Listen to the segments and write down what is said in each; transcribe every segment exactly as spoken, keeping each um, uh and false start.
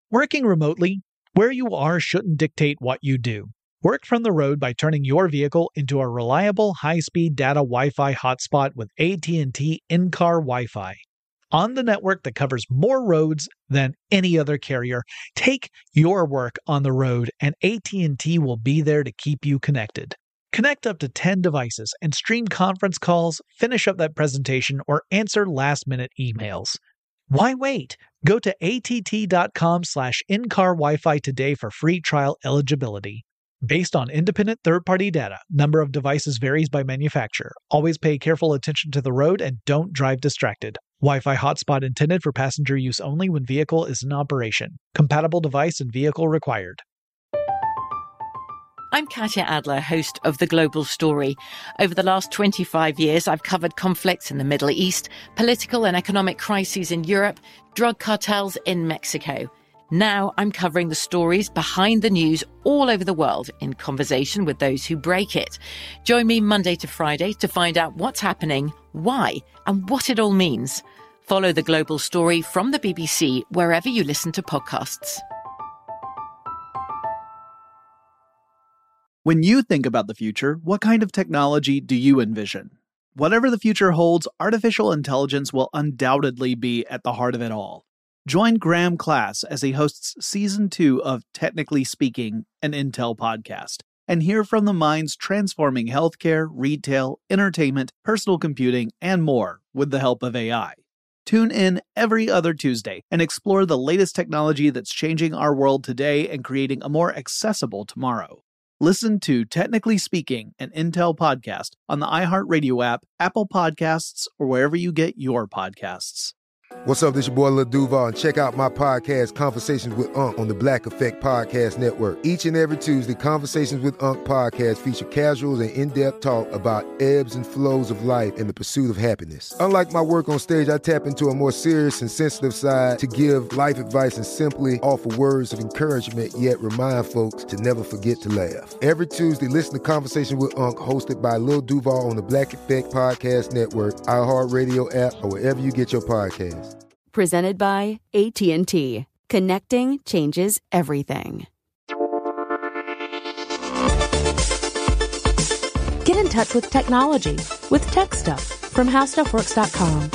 Working remotely, where you are shouldn't dictate what you do. Work from the road by turning your vehicle into a reliable high-speed data Wi-Fi hotspot with A T and T in-car Wi-Fi. On the network that covers more roads than any other carrier, take your work on the road and A T and T will be there to keep you connected. Connect up to ten devices and stream conference calls, finish up that presentation, or answer last-minute emails. Why wait? Go to att.com slash in-car Wi-Fi today for free trial eligibility. Based on independent third-party data, number of devices varies by manufacturer. Always pay careful attention to the road and don't drive distracted. Wi-Fi hotspot intended for passenger use only when vehicle is in operation. Compatible device and vehicle required. I'm Katya Adler, host of The Global Story. Over the last twenty-five years, I've covered conflicts in the Middle East, political and economic crises in Europe, drug cartels in Mexico. Now I'm covering the stories behind the news all over the world in conversation with those who break it. Join me Monday to Friday to find out what's happening, why, and what it all means. Follow The Global Story from the B B C wherever you listen to podcasts. When you think about the future, what kind of technology do you envision? Whatever the future holds, artificial intelligence will undoubtedly be at the heart of it all. Join Graham Class as he hosts Season two of Technically Speaking, an Intel podcast, and hear from the minds transforming healthcare, retail, entertainment, personal computing, and more with the help of A I. Tune in every other Tuesday and explore the latest technology that's changing our world today and creating a more accessible tomorrow. Listen to Technically Speaking, an Intel podcast on the iHeartRadio app, Apple Podcasts, or wherever you get your podcasts. What's up, this your boy Lil Duval, and check out my podcast, Conversations with Unc, on the Black Effect Podcast Network. Each and every Tuesday, Conversations with Unc podcast feature casuals and in-depth talk about ebbs and flows of life and the pursuit of happiness. Unlike my work on stage, I tap into a more serious and sensitive side to give life advice and simply offer words of encouragement, yet remind folks to never forget to laugh. Every Tuesday, listen to Conversation with Unc, hosted by Lil Duval on the Black Effect Podcast Network, iHeartRadio app, or wherever you get your podcasts. Presented by A T and T. Connecting changes everything. Get in touch with technology with Tech Stuff from how stuff works dot com.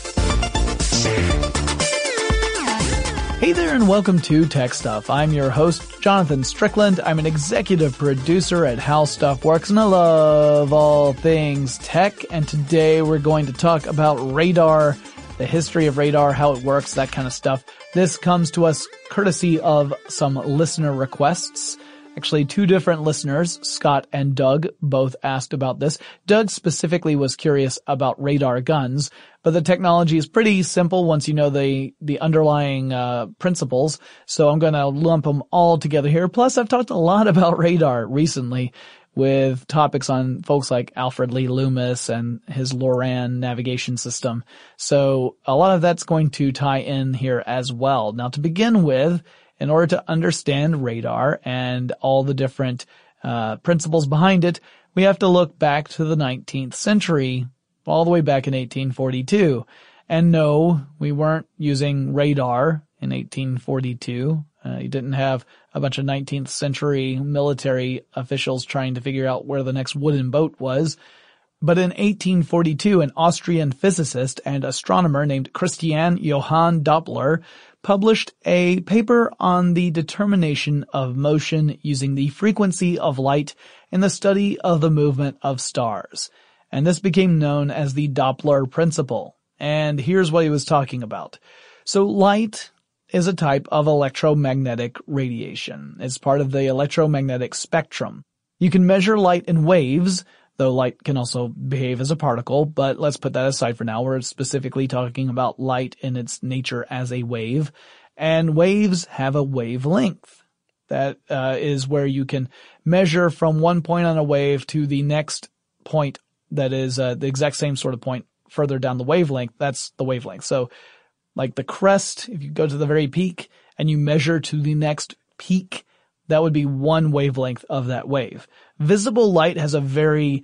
Hey there and welcome to Tech Stuff. I'm your host, Jonathan Strickland. I'm an executive producer at How Stuff Works, and I love all things tech. And today we're going to talk about radar, the history of radar, how it works, that kind of stuff. This comes to us courtesy of some listener requests. Actually, two different listeners, Scott and Doug, both asked about this. Doug specifically was curious about radar guns, but the technology is pretty simple once you know the the underlying uh principles. So I'm going to lump them all together here. Plus, I've talked a lot about radar recently, with topics on folks like Alfred Lee Loomis and his LORAN navigation system. So a lot of that's going to tie in here as well. Now, to begin with, in order to understand radar and all the different uh principles behind it, we have to look back to the nineteenth century, all the way back in eighteen forty-two. And no, we weren't using radar in eighteen forty-two. Uh, you didn't have a bunch of nineteenth century military officials trying to figure out where the next wooden boat was. But in eighteen forty-two, an Austrian physicist and astronomer named Christian Johann Doppler published a paper on the determination of motion using the frequency of light in the study of the movement of stars. And this became known as the Doppler principle. And here's what he was talking about. So light is a type of electromagnetic radiation. It's part of the electromagnetic spectrum. You can measure light in waves, though light can also behave as a particle, but let's put that aside for now. We're specifically talking about light in its nature as a wave, and waves have a wavelength. That uh, is where you can measure from one point on a wave to the next point that is uh, the exact same sort of point further down the wavelength. That's the wavelength. So like the crest, if you go to the very peak and you measure to the next peak, that would be one wavelength of that wave. Visible light has a very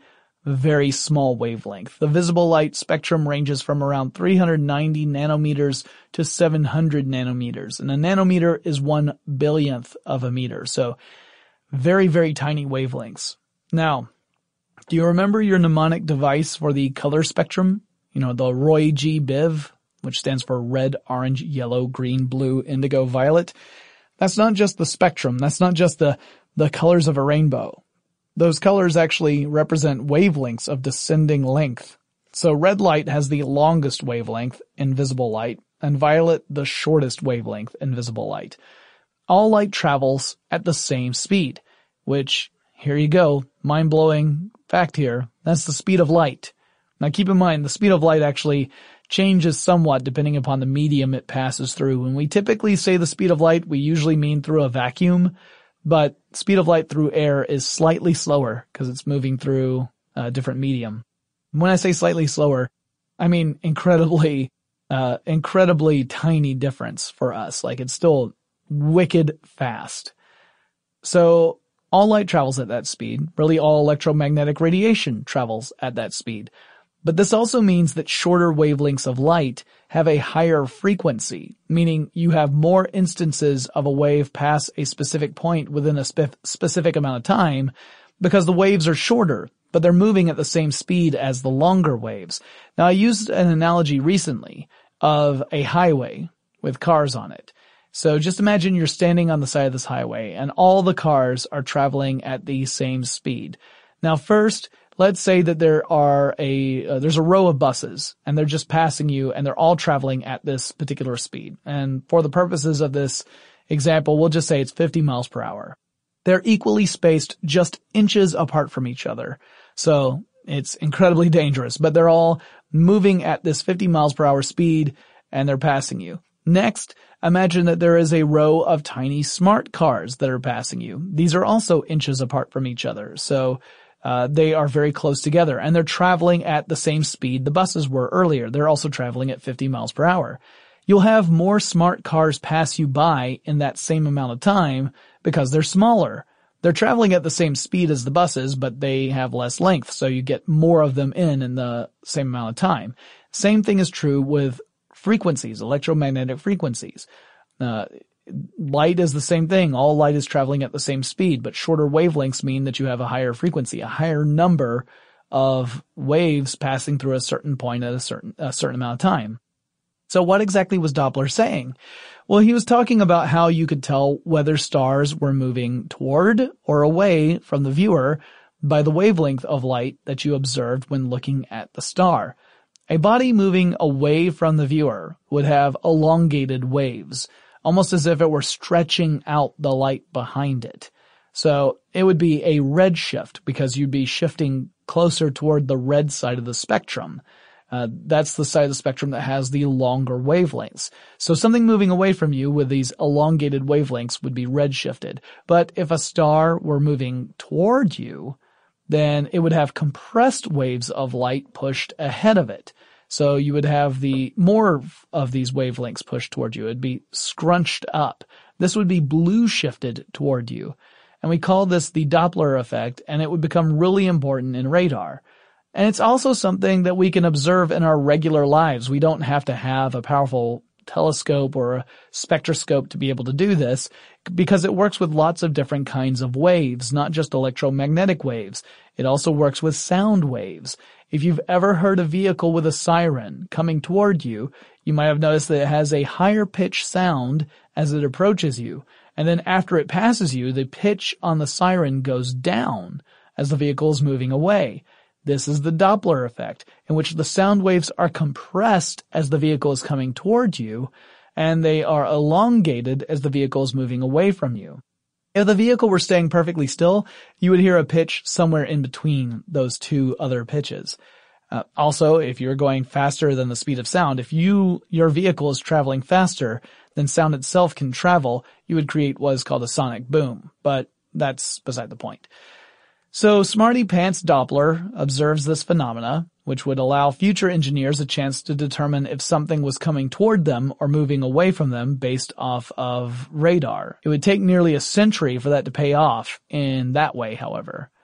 very small wavelength. The visible light spectrum ranges from around three hundred ninety nanometers to seven hundred nanometers, and a nanometer is one billionth of a meter, so very, very tiny wavelengths. Now, do you remember your mnemonic device for the color spectrum? You know, the Roy G. Biv, which stands for red, orange, yellow, green, blue, indigo, violet. That's not just the spectrum. That's not just the, the colors of a rainbow. Those colors actually represent wavelengths of descending length. So red light has the longest wavelength in visible light, and violet the shortest wavelength in visible light. All light travels at the same speed, which, here you go, mind-blowing fact here, that's the speed of light. Now keep in mind, the speed of light actually changes somewhat depending upon the medium it passes through. When we typically say the speed of light, we usually mean through a vacuum, but speed of light through air is slightly slower because it's moving through a different medium. When I say slightly slower, I mean incredibly, uh, incredibly tiny difference for us. Like it's still wicked fast. So all light travels at that speed. Really all electromagnetic radiation travels at that speed. But this also means that shorter wavelengths of light have a higher frequency, meaning you have more instances of a wave pass a specific point within a spe- specific amount of time because the waves are shorter, but they're moving at the same speed as the longer waves. Now, I used an analogy recently of a highway with cars on it. So just imagine you're standing on the side of this highway and all the cars are traveling at the same speed. Now, first, let's say that there are a, uh, there's a row of buses and they're just passing you and they're all traveling at this particular speed. And for the purposes of this example, we'll just say it's fifty miles per hour. They're equally spaced just inches apart from each other. So it's incredibly dangerous, but they're all moving at this fifty miles per hour speed and they're passing you. Next, imagine that there is a row of tiny smart cars that are passing you. These are also inches apart from each other. So Uh, they are very close together and they're traveling at the same speed the buses were earlier. They're also traveling at fifty miles per hour. You'll have more smart cars pass you by in that same amount of time because they're smaller. They're traveling at the same speed as the buses, but they have less length, so you get more of them in in the same amount of time. Same thing is true with frequencies, electromagnetic frequencies. Uh, Light is the same thing. All light is traveling at the same speed, but shorter wavelengths mean that you have a higher frequency, a higher number of waves passing through a certain point at a certain, a certain amount of time. So what exactly was Doppler saying? Well, he was talking about how you could tell whether stars were moving toward or away from the viewer by the wavelength of light that you observed when looking at the star. A body moving away from the viewer would have elongated waves, almost as if it were stretching out the light behind it. So it would be a red shift because you'd be shifting closer toward the red side of the spectrum. Uh, that's the side of the spectrum that has the longer wavelengths. So something moving away from you with these elongated wavelengths would be red shifted. But if a star were moving toward you, then it would have compressed waves of light pushed ahead of it. So you would have the more of these wavelengths pushed toward you. It'd be scrunched up. This would be blue shifted toward you. And we call this the Doppler effect, and it would become really important in radar. And it's also something that we can observe in our regular lives. We don't have to have a powerful telescope or a spectroscope to be able to do this because it works with lots of different kinds of waves, not just electromagnetic waves. It also works with sound waves. If you've ever heard a vehicle with a siren coming toward you, you might have noticed that it has a higher pitch sound as it approaches you. And then after it passes you, the pitch on the siren goes down as the vehicle is moving away. This is the Doppler effect, in which the sound waves are compressed as the vehicle is coming toward you, and they are elongated as the vehicle is moving away from you. If the vehicle were staying perfectly still, you would hear a pitch somewhere in between those two other pitches. Uh, also, if you're going faster than the speed of sound, if you, your vehicle is traveling faster than sound itself can travel, you would create what is called a sonic boom. But that's beside the point. So Smarty Pants Doppler observes this phenomena, which would allow future engineers a chance to determine if something was coming toward them or moving away from them based off of radar. It would take nearly a century for that to pay off in that way, however.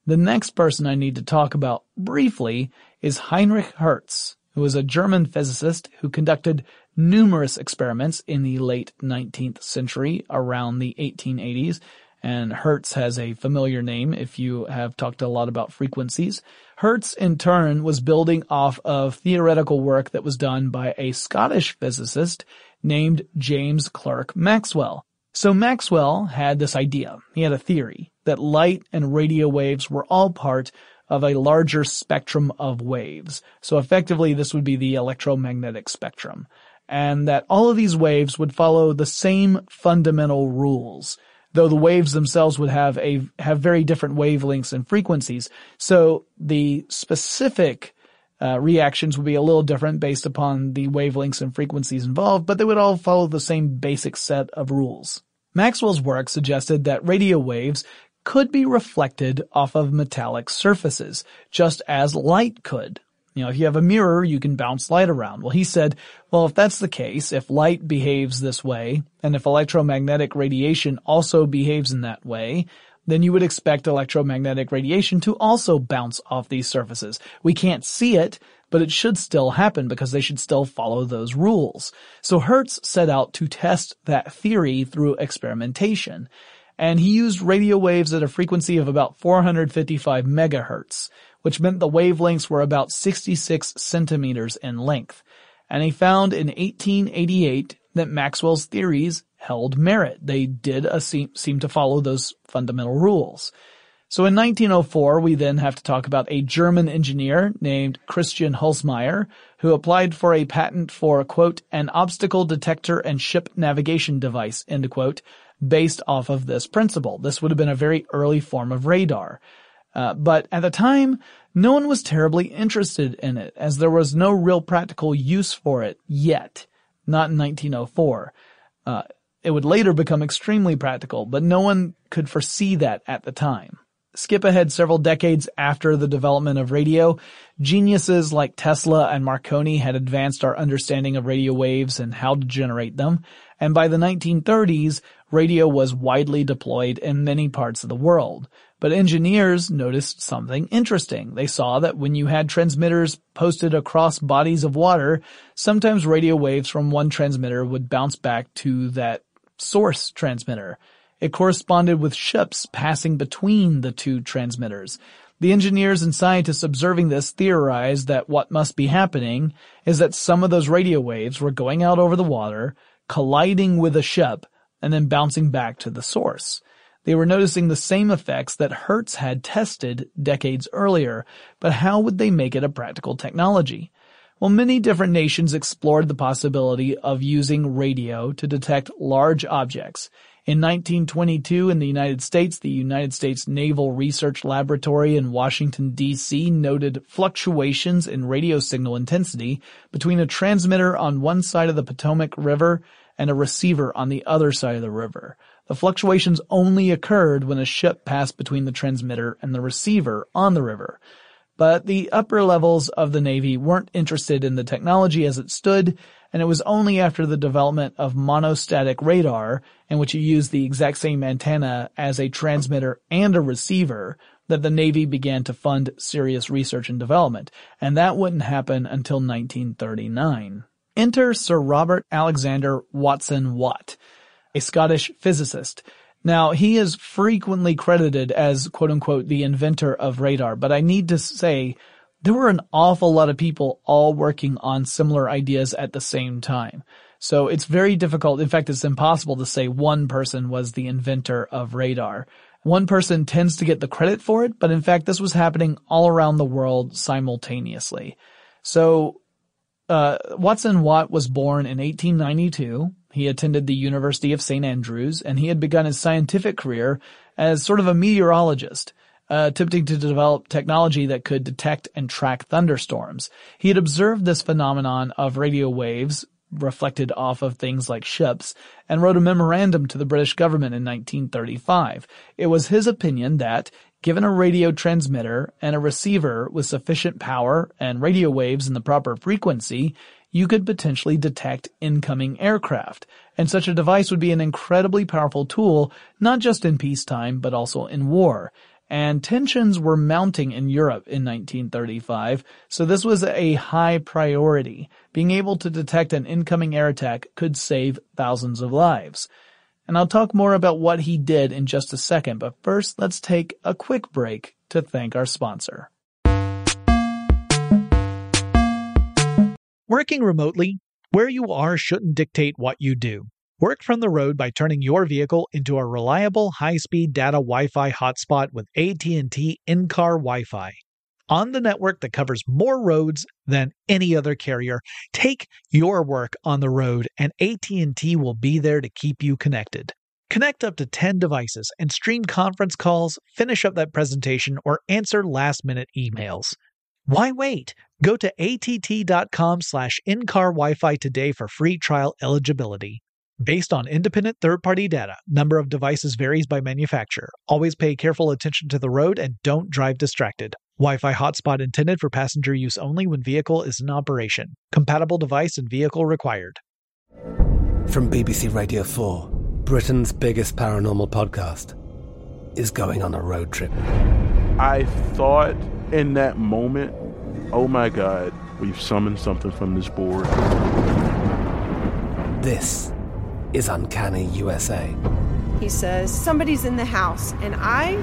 The next person I need to talk about briefly is Heinrich Hertz, who was a German physicist who conducted numerous experiments in the late nineteenth century around the eighteen eighties. And Hertz has a familiar name if you have talked a lot about frequencies. Hertz, in turn, was building off of theoretical work that was done by a Scottish physicist named James Clerk Maxwell. So Maxwell had this idea. He had a theory that light and radio waves were all part of a larger spectrum of waves. So effectively, this would be the electromagnetic spectrum. And that all of these waves would follow the same fundamental rules, though the waves themselves would have a have very different wavelengths and frequencies. So the specific uh, reactions would be a little different based upon the wavelengths and frequencies involved, but they would all follow the same basic set of rules. Maxwell's work suggested that radio waves could be reflected off of metallic surfaces, just as light could. You know, if you have a mirror, you can bounce light around. Well, he said, well, if that's the case, if light behaves this way, and if electromagnetic radiation also behaves in that way, then you would expect electromagnetic radiation to also bounce off these surfaces. We can't see it, but it should still happen because they should still follow those rules. So Hertz set out to test that theory through experimentation. And he used radio waves at a frequency of about four hundred fifty-five megahertz, which meant the wavelengths were about sixty-six centimeters in length. And he found in eighteen eighty-eight that Maxwell's theories held merit. They did a seem, seem to follow those fundamental rules. So in nineteen oh four, we then have to talk about a German engineer named Christian Holzmeier, who applied for a patent for, quote, an obstacle detector and ship navigation device, end quote, based off of this principle. This would have been a very early form of radar. Uh, but at the time, no one was terribly interested in it, as there was no real practical use for it yet. Not in nineteen oh four. Uh, it would later become extremely practical, but no one could foresee that at the time. Skip ahead several decades after the development of radio, geniuses like Tesla and Marconi had advanced our understanding of radio waves and how to generate them, and by the nineteen thirties, radio was widely deployed in many parts of the world. But engineers noticed something interesting. They saw that when you had transmitters posted across bodies of water, sometimes radio waves from one transmitter would bounce back to that source transmitter. It corresponded with ships passing between the two transmitters. The engineers and scientists observing this theorized that what must be happening is that some of those radio waves were going out over the water, colliding with a ship, and then bouncing back to the source. They were noticing the same effects that Hertz had tested decades earlier, but how would they make it a practical technology? Well, many different nations explored the possibility of using radio to detect large objects. In nineteen twenty-two in the United States, the United States Naval Research Laboratory in Washington, D C noted fluctuations in radio signal intensity between a transmitter on one side of the Potomac River and a receiver on the other side of the river. The fluctuations only occurred when a ship passed between the transmitter and the receiver on the river. But the upper levels of the Navy weren't interested in the technology as it stood, and it was only after the development of monostatic radar, in which you use the exact same antenna as a transmitter and a receiver, that the Navy began to fund serious research and development. And that wouldn't happen until nineteen thirty-nine. Enter Sir Robert Alexander Watson Watt, a Scottish physicist. Now, he is frequently credited as, quote-unquote, the inventor of radar, but I need to say there were an awful lot of people all working on similar ideas at the same time. So it's very difficult, in fact, it's impossible to say one person was the inventor of radar. One person tends to get the credit for it, but in fact, this was happening all around the world simultaneously. So uh Watson Watt was born in eighteen ninety-two. He attended the University of Saint Andrews, and he had begun his scientific career as sort of a meteorologist, uh, attempting to develop technology that could detect and track thunderstorms. He had observed this phenomenon of radio waves reflected off of things like ships, and wrote a memorandum to the British government in nineteen thirty-five. It was his opinion that, given a radio transmitter and a receiver with sufficient power and radio waves in the proper frequency, you could potentially detect incoming aircraft, and such a device would be an incredibly powerful tool, not just in peacetime, but also in war. and tensions were mounting in Europe in nineteen thirty-five, so this was a high priority. Being able to detect an incoming air attack could save thousands of lives. And I'll talk more about what he did in just a second, but first let's take a quick break to thank our sponsor. Working remotely, where you are shouldn't dictate what you do. Work from the road by turning your vehicle into a reliable high-speed data Wi-Fi hotspot with A T and T in-car Wi-Fi. On the network that covers more roads than any other carrier, take your work on the road and A T and T will be there to keep you connected. Connect up to ten devices and stream conference calls, finish up that presentation, or answer last-minute emails. Why wait? Go to att.com slash in-car Wi-Fi today for free trial eligibility. Based on independent third-party data, number of devices varies by manufacturer. Always pay careful attention to the road and don't drive distracted. Wi-Fi hotspot intended for passenger use only when vehicle is in operation. Compatible device and vehicle required. From B B C Radio four, Britain's biggest paranormal podcast is going on a road trip. I thought in that moment, oh my God, we've summoned something from this board. This is Uncanny U S A. He says, somebody's in the house, and I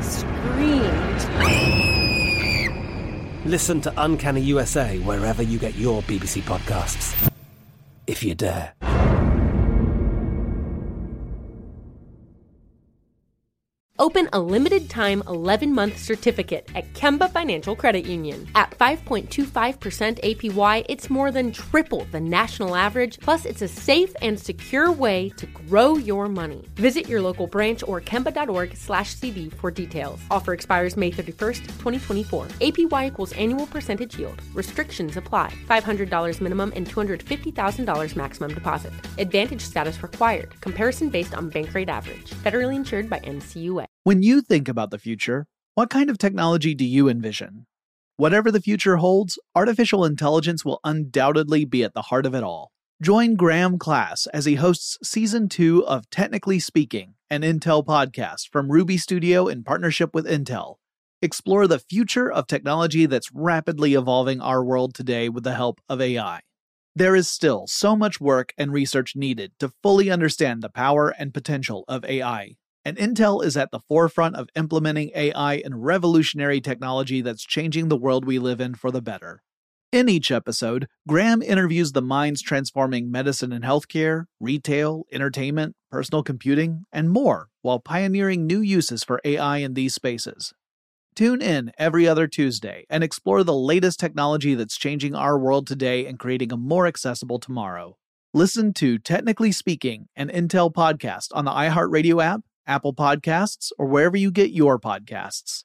screamed. Listen to Uncanny U S A wherever you get your B B C podcasts, if you dare. Open a limited-time eleven-month certificate at Kemba Financial Credit Union. At five point two five percent A P Y, it's more than triple the national average, plus it's a safe and secure way to grow your money. Visit your local branch or kemba.org slash CD for details. Offer expires May thirty-first, twenty twenty-four. A P Y equals annual percentage yield. Restrictions apply. five hundred dollars minimum and two hundred fifty thousand dollars maximum deposit. Advantage status required. Comparison based on bank rate average. Federally insured by N C U A. When you think about the future, what kind of technology do you envision? Whatever the future holds, artificial intelligence will undoubtedly be at the heart of it all. Join Graham Class as he hosts Season two of Technically Speaking, an Intel podcast from Ruby Studio in partnership with Intel. Explore the future of technology that's rapidly evolving our world today with the help of A I. There is still so much work and research needed to fully understand the power and potential of A I. And Intel is at the forefront of implementing A I in revolutionary technology that's changing the world we live in for the better. In each episode, Graham interviews the minds transforming medicine and healthcare, retail, entertainment, personal computing, and more, while pioneering new uses for A I in these spaces. Tune in every other Tuesday and explore the latest technology that's changing our world today and creating a more accessible tomorrow. Listen to Technically Speaking, an Intel podcast on the iHeartRadio app, Apple Podcasts, or wherever you get your podcasts.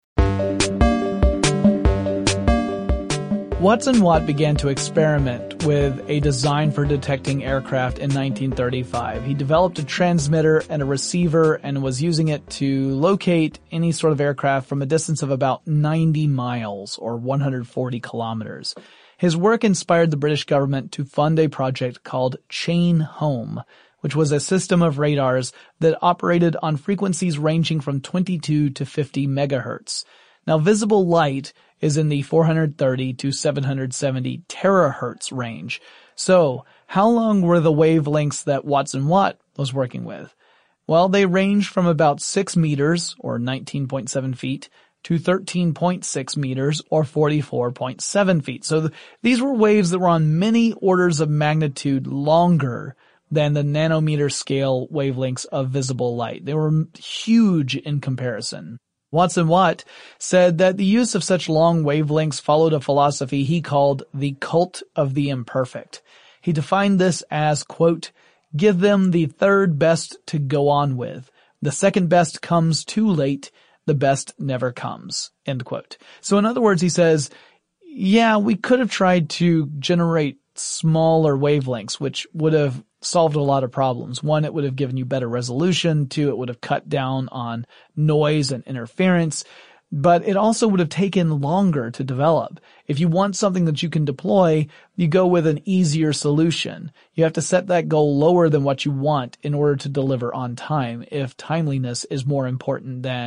Watson Watt began to experiment with a design for detecting aircraft in nineteen thirty-five. He developed a transmitter and a receiver and was using it to locate any sort of aircraft from a distance of about ninety miles or one hundred forty kilometers. His work inspired the British government to fund a project called Chain Home, which was a system of radars that operated on frequencies ranging from twenty-two to fifty megahertz. Now, visible light is in the four hundred thirty to seven hundred seventy terahertz range. So, how long were the wavelengths that Watson Watt was working with? Well, they range from about six meters, or nineteen point seven feet, to thirteen point six meters, or forty-four point seven feet. So th- these were waves that were on many orders of magnitude longer than the nanometer scale wavelengths of visible light. They were huge in comparison. Watson Watt said that the use of such long wavelengths followed a philosophy he called the cult of the imperfect. He defined this as, quote, give them the third best to go on with. The second best comes too late. The best never comes, end quote. So in other words, he says, yeah, we could have tried to generate smaller wavelengths, which would have solved a lot of problems. One, it would have given you better resolution. Two, it would have cut down on noise and interference. But it also would have taken longer to develop. If you want something that you can deploy, you go with an easier solution. You have to set that goal lower than what you want in order to deliver on time if timeliness is more important than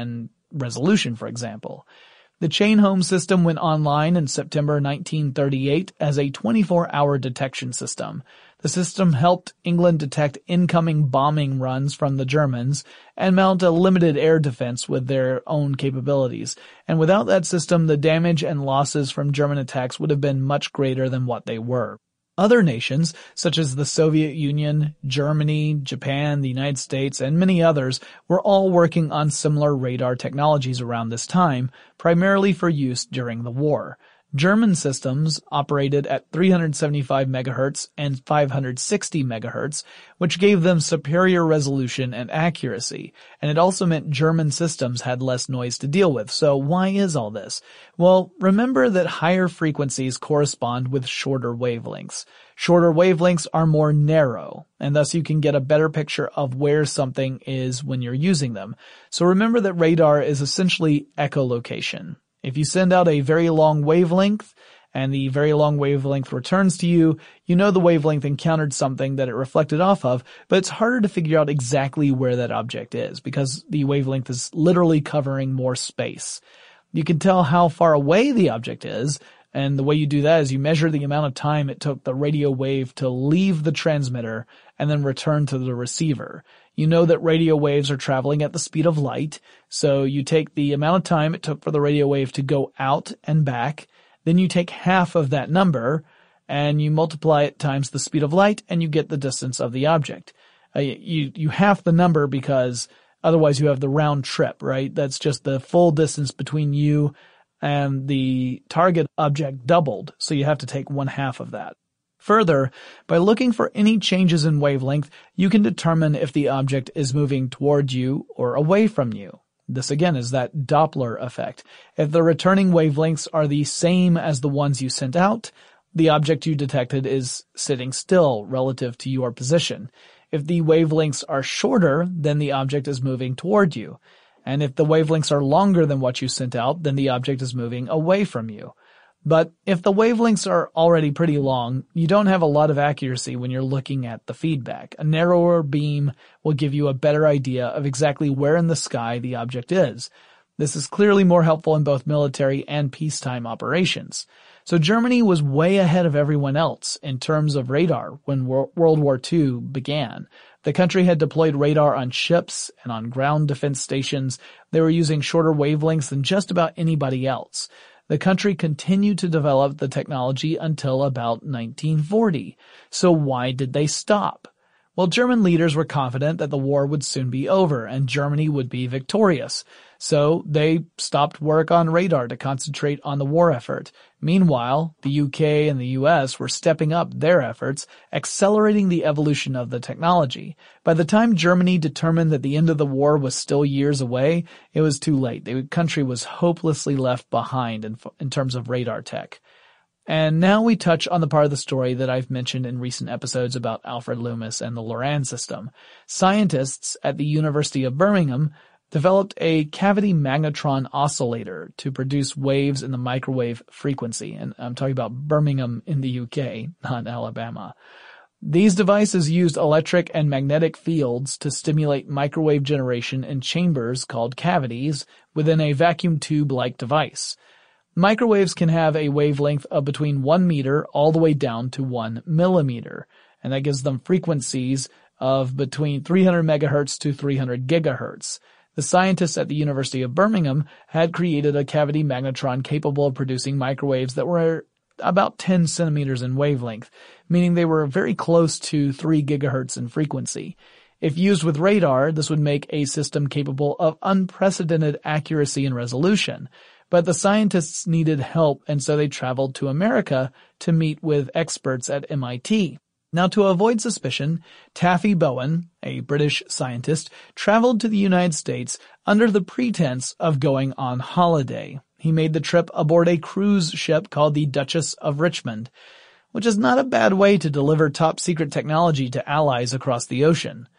resolution, for example. The chain home system went online in September nineteen thirty-eight as a twenty-four hour detection system. The system helped England detect incoming bombing runs from the Germans and mount a limited air defense with their own capabilities. And without that system, the damage and losses from German attacks would have been much greater than what they were. Other nations, such as the Soviet Union, Germany, Japan, the United States, and many others, were all working on similar radar technologies around this time, primarily for use during the war. German systems operated at three hundred seventy-five megahertz and five hundred sixty megahertz, which gave them superior resolution and accuracy, and it also meant German systems had less noise to deal with. So why is all this? Well, remember that higher frequencies correspond with shorter wavelengths. Shorter wavelengths are more narrow, and thus you can get a better picture of where something is when you're using them. So remember that radar is essentially echolocation. If you send out a very long wavelength and the very long wavelength returns to you, you know the wavelength encountered something that it reflected off of, but it's harder to figure out exactly where that object is because the wavelength is literally covering more space. You can tell how far away the object is, and the way you do that is you measure the amount of time it took the radio wave to leave the transmitter and then return to the receiver. You know that radio waves are traveling at the speed of light, so you take the amount of time it took for the radio wave to go out and back, then you take half of that number, and you multiply it times the speed of light, and you get the distance of the object. Uh, you, you half the number because otherwise you have the round trip, right? That's just the full distance between you and the target object doubled, so you have to take one half of that. Further, by looking for any changes in wavelength, you can determine if the object is moving toward you or away from you. This again is that Doppler effect. If the returning wavelengths are the same as the ones you sent out, the object you detected is sitting still relative to your position. If the wavelengths are shorter, then the object is moving toward you. And if the wavelengths are longer than what you sent out, then the object is moving away from you. But if the wavelengths are already pretty long, you don't have a lot of accuracy when you're looking at the feedback. A narrower beam will give you a better idea of exactly where in the sky the object is. This is clearly more helpful in both military and peacetime operations. So Germany was way ahead of everyone else in terms of radar when World War Two began. The country had deployed radar on ships and on ground defense stations. They were using shorter wavelengths than just about anybody else. The country continued to develop the technology until about nineteen forty. So why did they stop? Well, German leaders were confident that the war would soon be over and Germany would be victorious. So they stopped work on radar to concentrate on the war effort. Meanwhile, the U K and the U S were stepping up their efforts, accelerating the evolution of the technology. By the time Germany determined that the end of the war was still years away, it was too late. The country was hopelessly left behind in, in terms of radar tech. And now we touch on the part of the story that I've mentioned in recent episodes about Alfred Loomis and the Loran system. Scientists at the University of Birmingham developed a cavity magnetron oscillator to produce waves in the microwave frequency. And I'm talking about Birmingham in the U K, not Alabama. These devices used electric and magnetic fields to stimulate microwave generation in chambers called cavities within a vacuum tube-like device. Microwaves can have a wavelength of between one meter all the way down to one millimeter, and that gives them frequencies of between three hundred megahertz to three hundred gigahertz. The scientists at the University of Birmingham had created a cavity magnetron capable of producing microwaves that were about ten centimeters in wavelength, meaning they were very close to three gigahertz in frequency. If used with radar, this would make a system capable of unprecedented accuracy and resolution. But the scientists needed help, and so they traveled to America to meet with experts at M I T. Now, to avoid suspicion, Taffy Bowen, a British scientist, traveled to the United States under the pretense of going on holiday. He made the trip aboard a cruise ship called the Duchess of Richmond, which is not a bad way to deliver top-secret technology to allies across the ocean.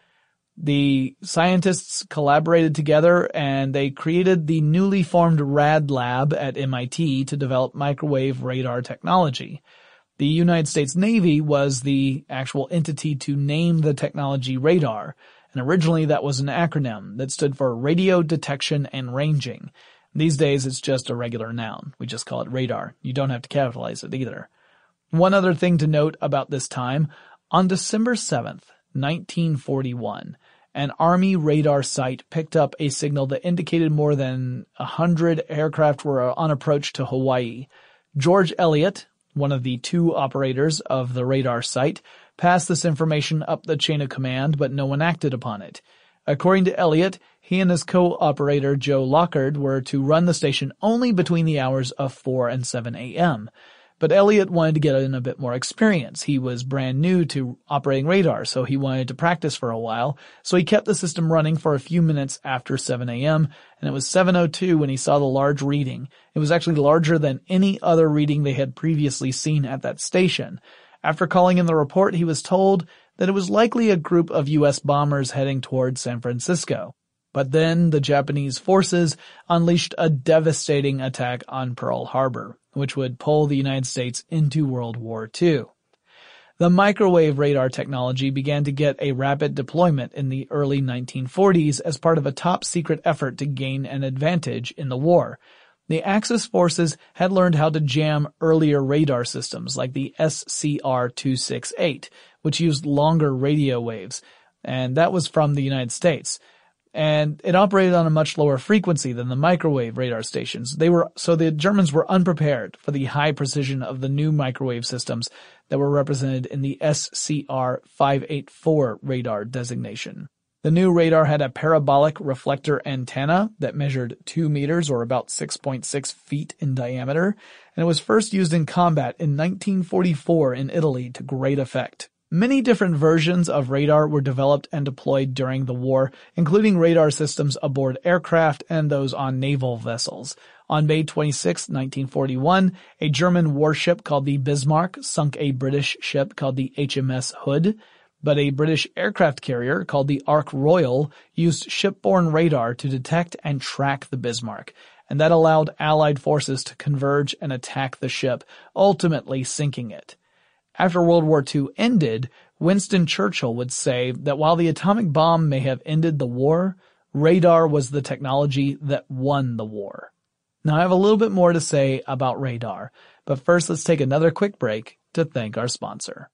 The scientists collaborated together and they created the newly formed RAD Lab at M I T to develop microwave radar technology. The United States Navy was the actual entity to name the technology radar, and originally that was an acronym that stood for Radio Detection and Ranging. These days it's just a regular noun. We just call it radar. You don't have to capitalize it either. One other thing to note about this time, on December seventh, nineteen forty-one, an Army radar site picked up a signal that indicated more than a hundred aircraft were on approach to Hawaii. George Elliott, one of the two operators of the radar site, passed this information up the chain of command, but no one acted upon it. According to Elliott, he and his co-operator Joe Lockard were to run the station only between the hours of four and seven a.m., but Elliott wanted to get in a bit more experience. He was brand new to operating radar, so he wanted to practice for a while. So he kept the system running for a few minutes after seven a.m., and it was seven oh two when he saw the large reading. It was actually larger than any other reading they had previously seen at that station. After calling in the report, he was told that it was likely a group of U S bombers heading towards San Francisco. But then the Japanese forces unleashed a devastating attack on Pearl Harbor, which would pull the United States into World War Two. The microwave radar technology began to get a rapid deployment in the early nineteen forties as part of a top-secret effort to gain an advantage in the war. The Axis forces had learned how to jam earlier radar systems like the S C R two sixty-eight, which used longer radio waves, and that was from the United States. And it operated on a much lower frequency than the microwave radar stations. They were, so the Germans were unprepared for the high precision of the new microwave systems that were represented in the S C R five eighty-four radar designation. The new radar had a parabolic reflector antenna that measured two meters or about six point six feet in diameter, and it was first used in combat in nineteen forty-four in Italy to great effect. Many different versions of radar were developed and deployed during the war, including radar systems aboard aircraft and those on naval vessels. On May twenty-sixth, nineteen forty-one, a German warship called the Bismarck sunk a British ship called the H M S Hood, but a British aircraft carrier called the Ark Royal used shipborne radar to detect and track the Bismarck, and that allowed Allied forces to converge and attack the ship, ultimately sinking it. After World War Two ended, Winston Churchill would say that while the atomic bomb may have ended the war, radar was the technology that won the war. Now I have a little bit more to say about radar, but first let's take another quick break to thank our sponsor.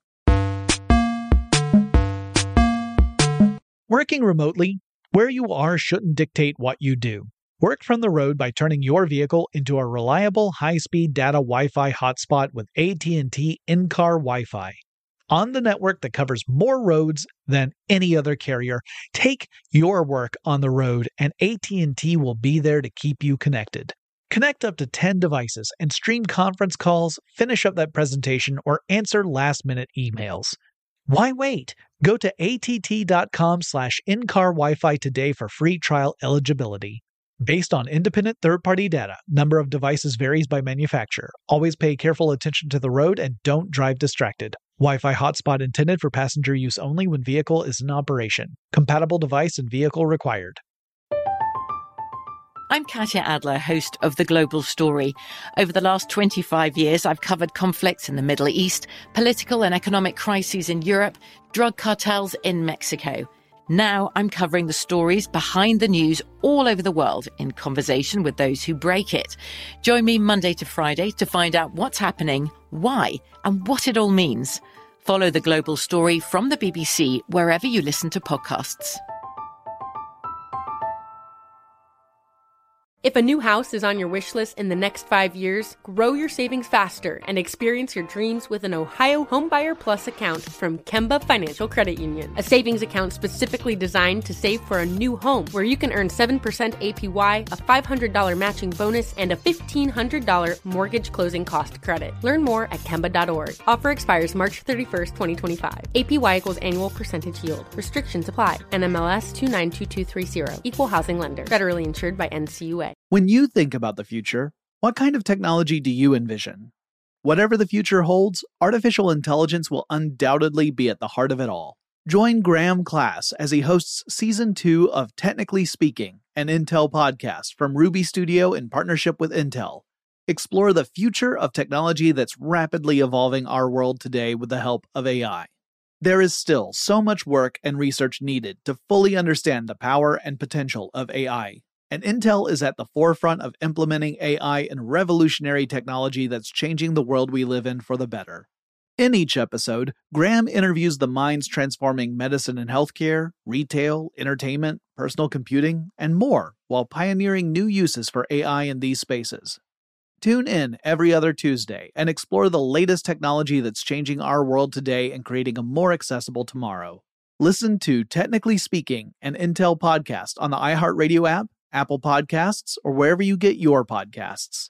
Working remotely, where you are shouldn't dictate what you do. Work from the road by turning your vehicle into a reliable high-speed data Wi-Fi hotspot with A T and T in-car Wi-Fi. On the network that covers more roads than any other carrier, take your work on the road and A T and T will be there to keep you connected. Connect up to ten devices and stream conference calls, finish up that presentation, or answer last-minute emails. Why wait? Go to att.com slash in-car Wi-Fi today for free trial eligibility. Based on independent third-party data, number of devices varies by manufacturer. Always pay careful attention to the road and don't drive distracted. Wi-Fi hotspot intended for passenger use only when vehicle is in operation. Compatible device and vehicle required. I'm Katya Adler, host of The Global Story. Over the last twenty-five years, I've covered conflicts in the Middle East, political and economic crises in Europe, drug cartels in Mexico. Now I'm covering the stories behind the news all over the world in conversation with those who break it. Join me Monday to Friday to find out what's happening, why, and what it all means. Follow The Global Story from the B B C wherever you listen to podcasts. If a new house is on your wish list in the next five years, grow your savings faster and experience your dreams with an Ohio Homebuyer Plus account from Kemba Financial Credit Union. A savings account specifically designed to save for a new home, where you can earn seven percent A P Y, a five hundred dollars matching bonus, and a fifteen hundred dollars mortgage closing cost credit. Learn more at Kemba dot org. Offer expires March thirty-first, twenty twenty-five. A P Y equals annual percentage yield. Restrictions apply. N M L S two nine two two three zero. Equal housing lender. Federally insured by N C U A. When you think about the future, what kind of technology do you envision? Whatever the future holds, artificial intelligence will undoubtedly be at the heart of it all. Join Graham Class as he hosts Season two of Technically Speaking, an Intel podcast from Ruby Studio in partnership with Intel. Explore the future of technology that's rapidly evolving our world today with the help of A I. There is still so much work and research needed to fully understand the power and potential of A I, and Intel is at the forefront of implementing A I in revolutionary technology that's changing the world we live in for the better. In each episode, Graham interviews the minds transforming medicine and healthcare, retail, entertainment, personal computing, and more, while pioneering new uses for A I in these spaces. Tune in every other Tuesday and explore the latest technology that's changing our world today and creating a more accessible tomorrow. Listen to Technically Speaking, an Intel podcast on the iHeartRadio app, Apple Podcasts, or wherever you get your podcasts.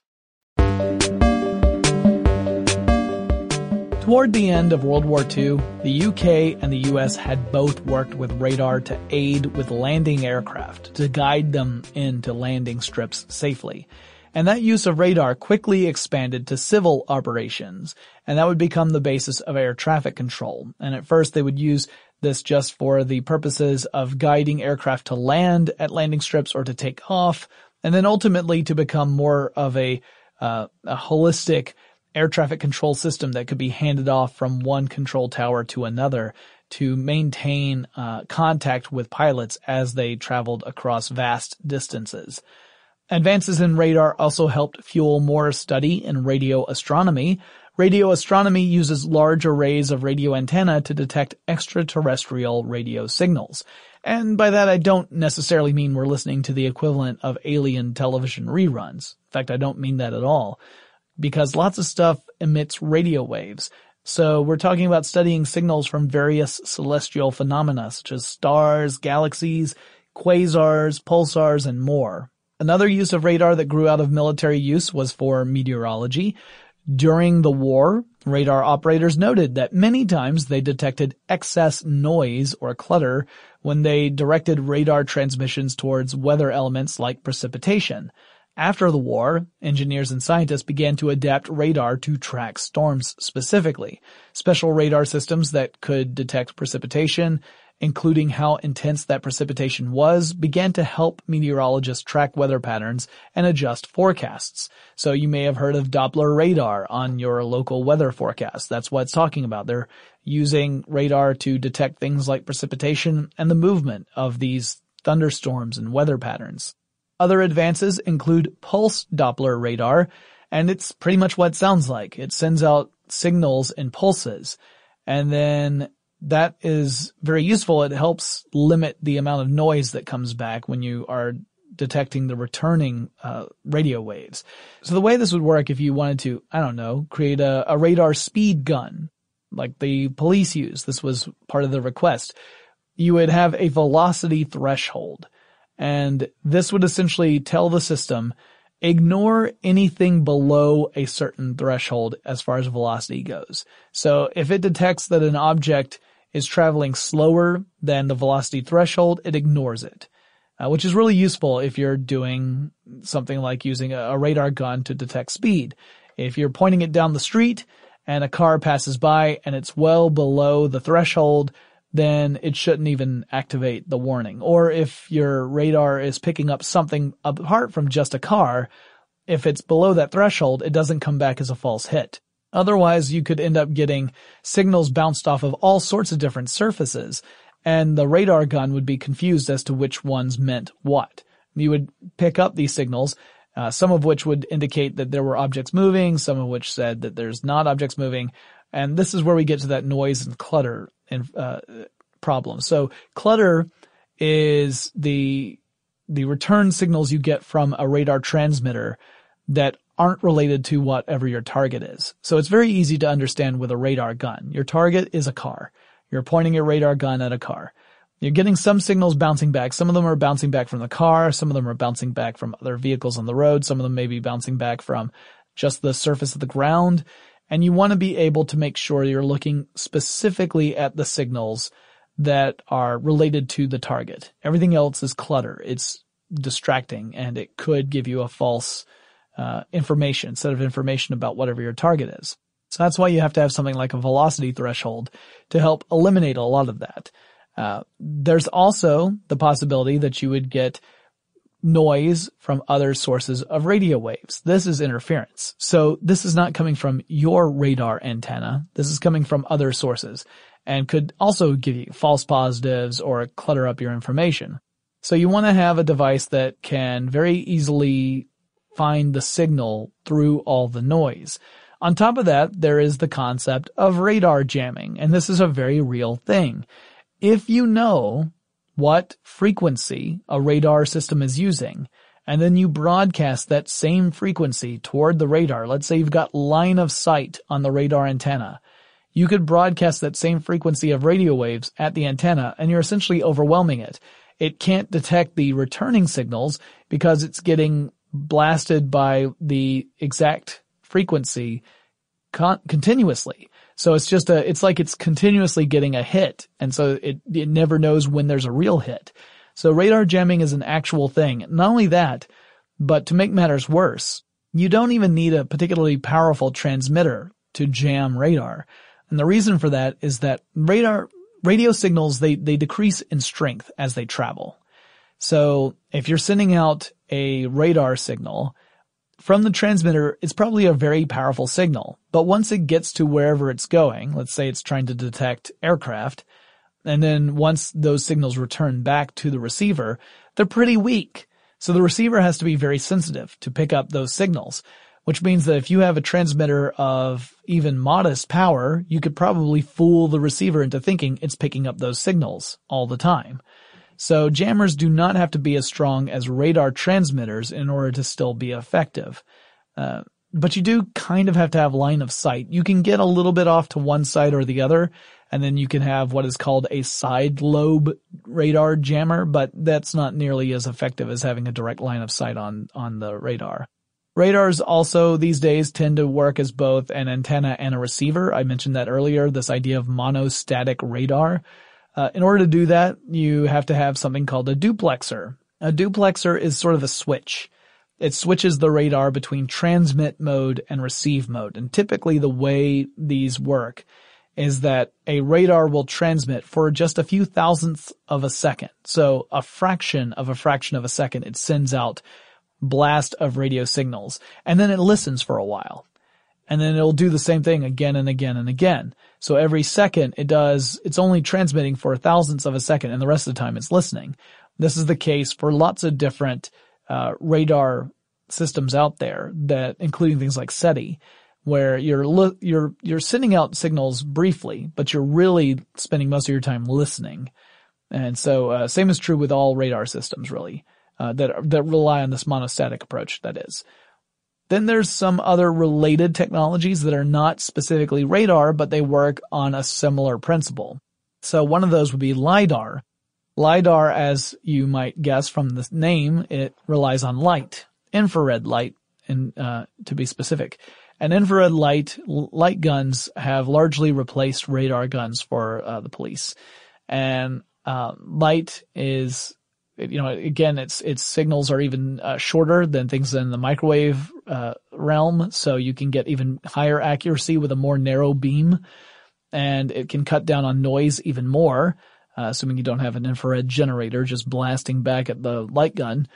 Toward the end of World War Two, the U K and the U S had both worked with radar to aid with landing aircraft, to guide them into landing strips safely. And that use of radar quickly expanded to civil operations, and that would become the basis of air traffic control. And at first they would use this just for the purposes of guiding aircraft to land at landing strips or to take off, and then ultimately to become more of a, uh, a holistic air traffic control system that could be handed off from one control tower to another to maintain uh, contact with pilots as they traveled across vast distances. Advances in radar also helped fuel more study in radio astronomy. Radio astronomy uses large arrays of radio antenna to detect extraterrestrial radio signals. And by that I don't necessarily mean we're listening to the equivalent of alien television reruns. In fact, I don't mean that at all, because lots of stuff emits radio waves. So we're talking about studying signals from various celestial phenomena such as stars, galaxies, quasars, pulsars, and more. Another use of radar that grew out of military use was for meteorology. During the war, radar operators noted that many times they detected excess noise or clutter when they directed radar transmissions towards weather elements like precipitation. After the war, engineers and scientists began to adapt radar to track storms specifically. Special radar systems that could detect precipitation, including how intense that precipitation was, began to help meteorologists track weather patterns and adjust forecasts. So you may have heard of Doppler radar on your local weather forecast. That's what it's talking about. They're using radar to detect things like precipitation and the movement of these thunderstorms and weather patterns. Other advances include pulse Doppler radar, and it's pretty much what it sounds like. It sends out signals in pulses, and then that is very useful. It helps limit the amount of noise that comes back when you are detecting the returning uh, radio waves. So the way this would work if you wanted to, I don't know, create a, a radar speed gun like the police use, this was part of the request, you would have a velocity threshold. And this would essentially tell the system, ignore anything below a certain threshold as far as velocity goes. So if it detects that an object is traveling slower than the velocity threshold, it ignores it, uh, which is really useful if you're doing something like using a, a radar gun to detect speed. If you're pointing it down the street and a car passes by and it's well below the threshold, then it shouldn't even activate the warning. Or if your radar is picking up something apart from just a car, if it's below that threshold, it doesn't come back as a false hit. Otherwise, you could end up getting signals bounced off of all sorts of different surfaces, and the radar gun would be confused as to which ones meant what. You would pick up these signals, uh, some of which would indicate that there were objects moving, some of which said that there's not objects moving, and this is where we get to that noise and clutter and, uh, problem. So clutter is the, the return signals you get from a radar transmitter that aren't related to whatever your target is. So it's very easy to understand with a radar gun. Your target is a car. You're pointing your radar gun at a car. You're getting some signals bouncing back. Some of them are bouncing back from the car. Some of them are bouncing back from other vehicles on the road. Some of them may be bouncing back from just the surface of the ground. And you want to be able to make sure you're looking specifically at the signals that are related to the target. Everything else is clutter. It's distracting, and it could give you a false uh information, set of information about whatever your target is. So that's why you have to have something like a velocity threshold to help eliminate a lot of that. Uh there's also the possibility that you would get noise from other sources of radio waves. This is interference. So this is not coming from your radar antenna. This is coming from other sources and could also give you false positives or clutter up your information. So you want to have a device that can very easily find the signal through all the noise. On top of that, there is the concept of radar jamming, and this is a very real thing. If you know what frequency a radar system is using, and then you broadcast that same frequency toward the radar, let's say you've got line of sight on the radar antenna, you could broadcast that same frequency of radio waves at the antenna, and you're essentially overwhelming it. It can't detect the returning signals because it's getting blasted by the exact frequency con- continuously. So it's just a, it's like it's continuously getting a hit. And so it, it never knows when there's a real hit. So radar jamming is an actual thing. Not only that, but to make matters worse, you don't even need a particularly powerful transmitter to jam radar. And the reason for that is that radar, radio signals, they, they decrease in strength as they travel. So if you're sending out a radar signal from the transmitter, it's probably a very powerful signal. But once it gets to wherever it's going, let's say it's trying to detect aircraft, and then once those signals return back to the receiver, they're pretty weak. So the receiver has to be very sensitive to pick up those signals, which means that if you have a transmitter of even modest power, you could probably fool the receiver into thinking it's picking up those signals all the time. So jammers do not have to be as strong as radar transmitters in order to still be effective. Uh, but you do kind of have to have line of sight. You can get a little bit off to one side or the other, and then you can have what is called a side lobe radar jammer, but that's not nearly as effective as having a direct line of sight on, on the radar. Radars also these days tend to work as both an antenna and a receiver. I mentioned that earlier, this idea of monostatic radar. Uh, in order to do that, you have to have something called a duplexer. A duplexer is sort of a switch. It switches the radar between transmit mode and receive mode. And typically the way these work is that a radar will transmit for just a few thousandths of a second. So a fraction of a fraction of a second, it sends out blast of radio signals. And then it listens for a while. And then it'll do the same thing again and again and again. So every second it does, it's only transmitting for thousandths of a second, and the rest of the time it's listening. This is the case for lots of different uh, radar systems out there, that including things like SETI, where you're li- you're you're sending out signals briefly, but you're really spending most of your time listening. And so uh, same is true with all radar systems, really, uh, that that rely on this monostatic approach. That is. Then there's some other related technologies that are not specifically radar, but they work on a similar principle. So one of those would be LiDAR. LiDAR, as you might guess from the name, it relies on light, infrared light, in, uh, to be specific. And infrared light, light guns have largely replaced radar guns for uh, the police. And uh, light is, you know, again, its its signals are even uh, shorter than things in the microwave uh, realm, so you can get even higher accuracy with a more narrow beam, and it can cut down on noise even more, uh, assuming you don't have an infrared generator just blasting back at the light gun.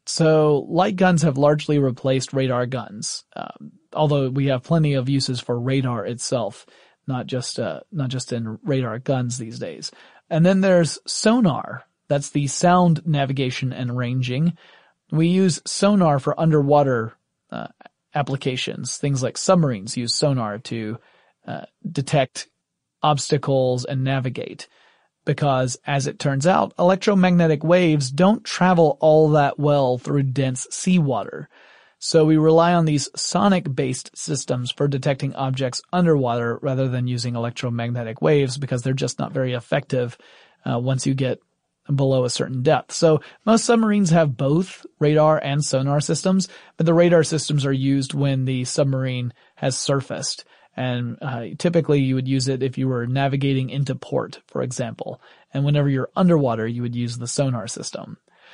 So light guns have largely replaced radar guns, um, although we have plenty of uses for radar itself, not just uh, not just in radar guns these days. And then there's sonar. That's the sound navigation and ranging. We use sonar for underwater uh, applications. Things like submarines use sonar to uh, detect obstacles and navigate. Because, as it turns out, electromagnetic waves don't travel all that well through dense seawater. So we rely on these sonic-based systems for detecting objects underwater rather than using electromagnetic waves, because they're just not very effective uh, once you get below a certain depth. So most submarines have both radar and sonar systems, but the radar systems are used when the submarine has surfaced. And uh, typically you would use it if you were navigating into port, for example. And whenever you're underwater, you would use the sonar system.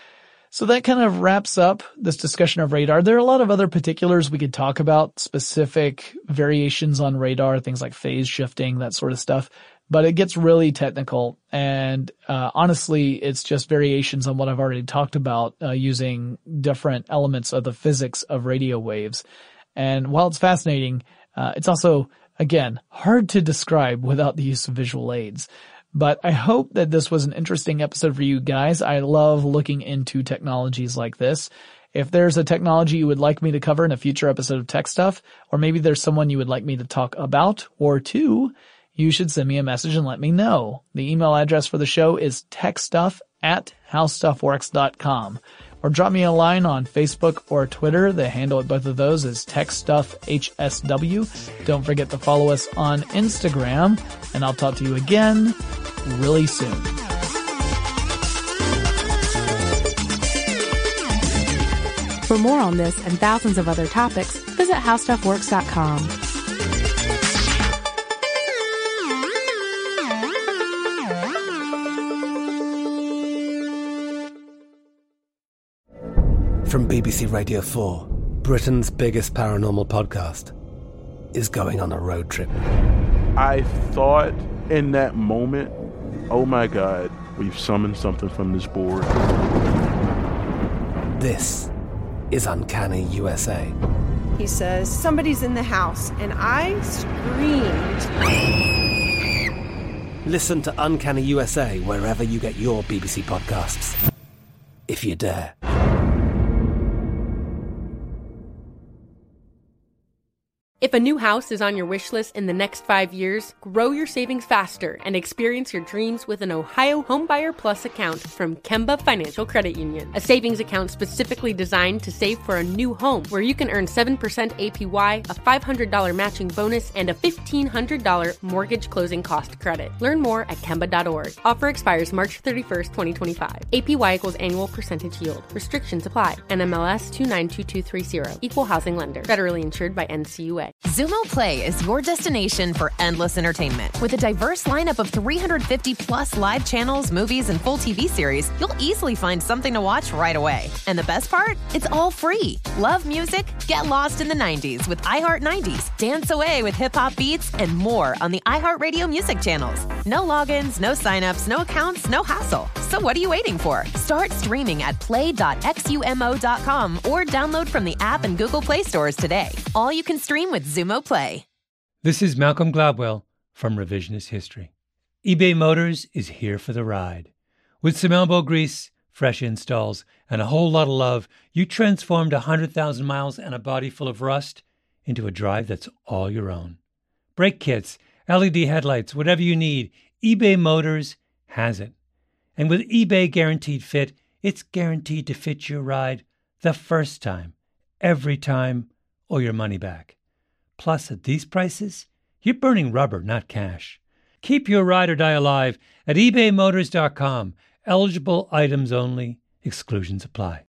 So that kind of wraps up this discussion of radar. There are a lot of other particulars we could talk about, specific variations on radar, things like phase shifting, that sort of stuff. but it gets really technical. And uh, honestly, it's just variations on what I've already talked about uh, using different elements of the physics of radio waves. And while it's fascinating, uh, it's also, again, hard to describe without the use of visual aids. But I hope that this was an interesting episode for you guys. I love looking into technologies like this. If there's a technology you would like me to cover in a future episode of Tech Stuff, or maybe there's someone you would like me to talk about or to, you should send me a message and let me know. The email address for the show is techstuff at howstuffworks dot com. Or drop me a line on Facebook or Twitter. The handle at both of those is TechStuffHSW. Don't forget to follow us on Instagram, and I'll talk to you again really soon. For more on this and thousands of other topics, visit how stuff works dot com. From B B C Radio four, Britain's biggest paranormal podcast is going on a road trip. I thought in that moment, oh my God, we've summoned something from this board. This is Uncanny U S A. He says, somebody's in the house, and I screamed. Listen to Uncanny U S A wherever you get your B B C podcasts, if you dare. If a new house is on your wish list in the next five years, grow your savings faster and experience your dreams with an Ohio Homebuyer Plus account from Kemba Financial Credit Union. A savings account specifically designed to save for a new home, where you can earn seven percent A P Y, a five hundred dollars matching bonus, and a fifteen hundred dollars mortgage closing cost credit. Learn more at kemba dot org. Offer expires March thirty-first, twenty twenty-five. A P Y equals annual percentage yield. Restrictions apply. N M L S two nine two two three zero. Equal housing lender. Federally insured by N C U A. Xumo Play is your destination for endless entertainment. With a diverse lineup of three hundred fifty plus live channels, movies, and full T V series, you'll easily find something to watch right away. And the best part? It's all free. Love music? Get lost in the nineties with iHeart nineties. Dance away with hip-hop beats and more on the iHeartRadio music channels. No logins, no signups, no accounts, no hassle. So what are you waiting for? Start streaming at play dot xumo dot com or download from the app and Google Play stores today. All you can stream with Xumo Play. This is Malcolm Gladwell from Revisionist History. eBay Motors is here for the ride. With some elbow grease, fresh installs, and a whole lot of love, you transformed one hundred thousand miles and a body full of rust into a drive that's all your own. Brake kits, L E D headlights, whatever you need, eBay Motors has it. And with eBay Guaranteed Fit, it's guaranteed to fit your ride the first time, every time, or your money back. Plus, at these prices, you're burning rubber, not cash. Keep your ride or die alive at ebay motors dot com. Eligible items only. Exclusions apply.